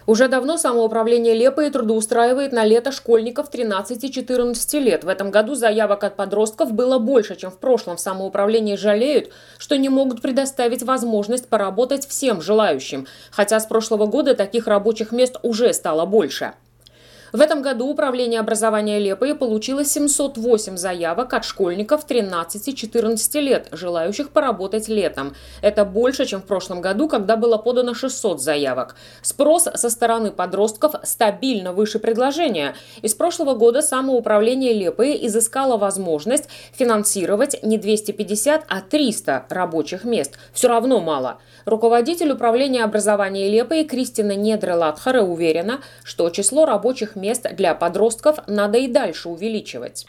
Уже давно самоуправление Лепое трудоустраивает на лето школьников 13-14 лет. В этом году заявок от подростков было больше, чем в прошлом. В самоуправлении жалеют, что не могут предоставить возможность поработать всем желающим. Хотя с прошлого года таких рабочих мест уже стало больше. В этом году Управление образования Лепое получило 708 заявок от школьников 13-14 лет, желающих поработать летом. Это больше, чем в прошлом году, когда было подано 600 заявок. Спрос со стороны подростков стабильно выше предложения. Из прошлого года самоуправление Лепое изыскало возможность финансировать не 250, а 300 рабочих мест. Все равно мало. Руководитель Управления образования Лепое Кристина Недре-Латхаре уверена, что число рабочих мест для подростков надо и дальше увеличивать.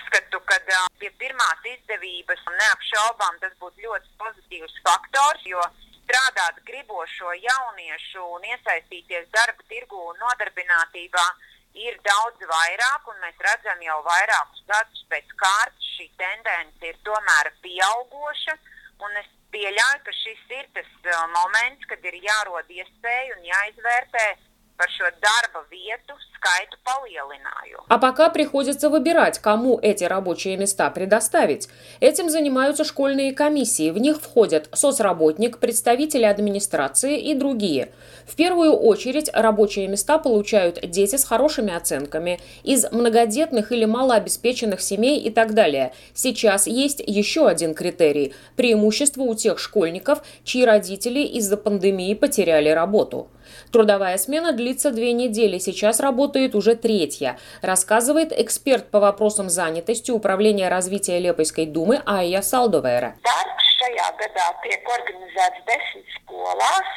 Strādāt gribošo jauniešu un iesaistīties darba tirgu un nodarbinātībā ir daudz vairāk, un mēs redzam jau vairākus gadus pēc kārtas šī tendence ir tomēr pieaugoša, un es pieļauju, ka šis ir tas moments, kad ir jārod iespēju un jāizvērtē par šo darba vietu skaitu palielinājumu. А пока приходится выбирать, кому эти рабочие места предоставить. Этим занимаются школьные комиссии. В них входят соцработник, представители администрации и другие. В первую очередь рабочие места получают дети с хорошими оценками, из многодетных или малообеспеченных семей и так далее. Сейчас есть еще один критерий – преимущество у тех школьников, чьи родители из-за пандемии потеряли работу. Трудовая смена длится 2 недели, сейчас работает уже 3-я, рассказывает эксперт по вопросам занятости Управления развития Liepājской думы Aija Saldovere. Darbs šajā gadā tiek organizēts 10 skolās,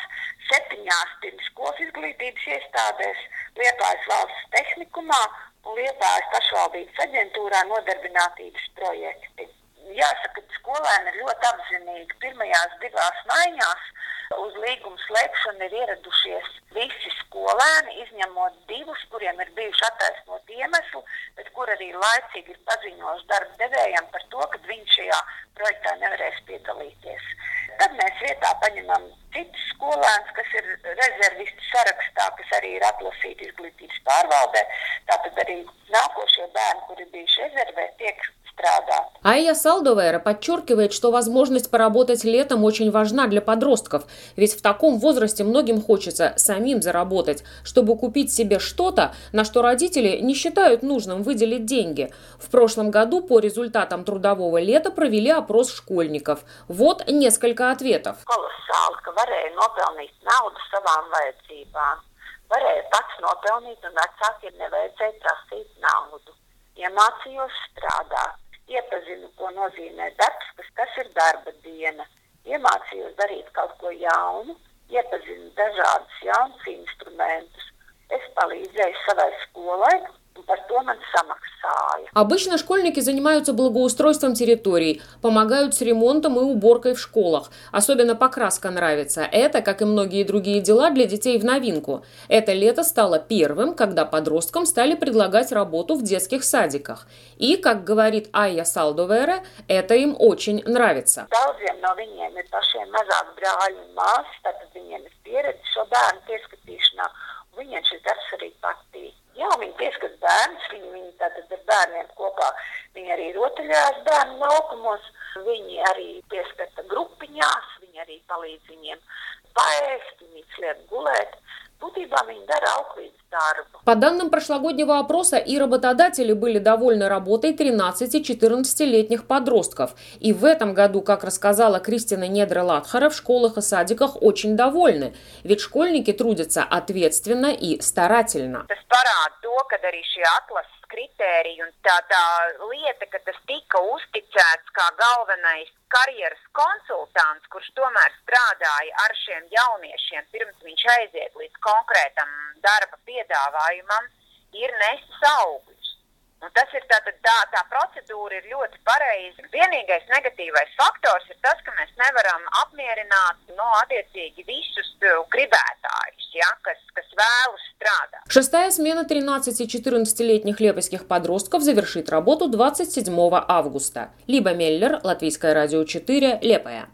7 pirmsskolas izglītības iestādēs, Liepājas valsts tehnikumā un Liepājas pašvaldības aģentūrā nodarbinātības projekti. Jāsaka, ka skolēni ir ļoti apzinīgi. Pirmajās 2 maiņās uz līguma slēgšanu ir ieradušies visi skolēni, izņemot 2, kuriem ir bijuši attaisnoti iemesli, bet kur arī laicīgi ir paziņojuši darba devējiem par to, ka viņi šajā projektā nevarēs piedalīties. Tad mēs vietā paņemam citus skolēnus, kas ir rezervistu sarakstā, kas arī ir atlasīti izglītības pārvaldē. Tātad arī nākošie bērni, kuri bijuši rezervē, tiek strādāt. Aija Saldovere подчеркивает, что возможность поработать летом очень важна для подростков, ведь в таком возрасте многим хочется самим заработать, чтобы купить себе что-то, на что родители не считают нужным выделить деньги. В прошлом году по результатам трудового лета провели опрос школьников. Вот несколько ответов. Kolosāli, ka varēja nopelnīt naudu savām vajadzībām. Varēja pats nopelnīt un vecākiem nevajadzēja prasīt naudu. Iemācījos strādāt. Iepazinu, ko nozīmē darbs, kas ir darba diena. Iemācījos darīt kaut ko jaunu, iepazinu dažādus jaunus instrumentus. Es palīdzēju savai skolai, un par to man samaksāja. Обычно школьники занимаются благоустройством территорий, помогают с ремонтом и уборкой в школах. Особенно покраска нравится. Это, как и многие другие дела, для детей в новинку. Это лето стало первым, когда подросткам стали предлагать работу в детских садиках. И, как говорит Aija Saldovere, это им очень нравится. Daudziem no viņiem ir pašiem mazāk brāļi un māsas, tātad viņiem ir pieredze šo bērnu pieskatīšanā, un viņiem šis darbs arī patīk. Jā, viņi pieskat bērnus, viņi tātad ar bērniem kopā, viņi arī rotaļās bērnu laukumos, viņi arī pieskata grupiņās, viņi arī palīdz viņiem paēst, viņi sliek gulēt. Būtībā viņi dara auklības darbu. По данным прошлогоднего опроса, и работодатели были довольны работой 13-14-летних подростков. И в этом году, как рассказала Кристина Недре-Латхаре, в школах и садиках очень довольны. Ведь школьники трудятся ответственно и старательно. Tas parāda to, ka arī šie atlases kritēriji un tā lieta, ka tas tika uzticēts kā galvenais karjeras konsultants, kurš tomēr strādāja ar šiem jauniešiem, pirms viņš aiziet līdz konkrētam darba piedāvājumam, ir nesis augļus. Un tas ir tā procedūra ir ļoti pareiza. Vienīgais negatīvais faktors ir tas, ka mēs nevaram apmierināt attiecīgi visus gribētājus, kas vēlas strādāt. Шестая смена 13-14-летних лепойских подростков завершит работу 27 августа. Либа Меллер, Латвийское радио 4, Лепая.